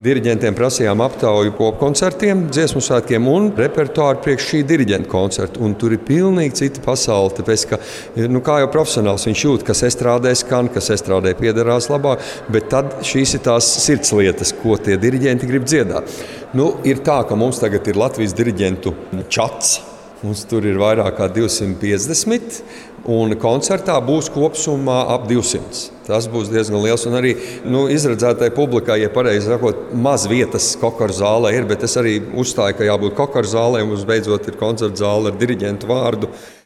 Diriģentiem prasījām aptauju popkoncertiem, dziesmu svētkiem un repertuāru priekš šī diriģenta koncerta. Un tur ir pilnīgi cita pasaule. Tāpēc, ka, kā jau profesionāls viņš jūt, kas estrādē skan, kas estrādē piederās labāk, bet tad šīs ir tās sirdslietas, ko tie diriģenti grib dziedāt. Ir tā, ka mums tagad ir Latvijas diriģentu čats. Mums tur ir vairāk kā 250, un koncertā būs kopsumā ap 200. Tas būs diezgan liels, un arī izredzētai publikai, ja pareizi sakot, maz vietas Kokaru zālē ir, bet es arī uzstāju, ka jābūt Kokaru zālē, un mums beidzot ir koncerta zāle ar diriģentu vārdu.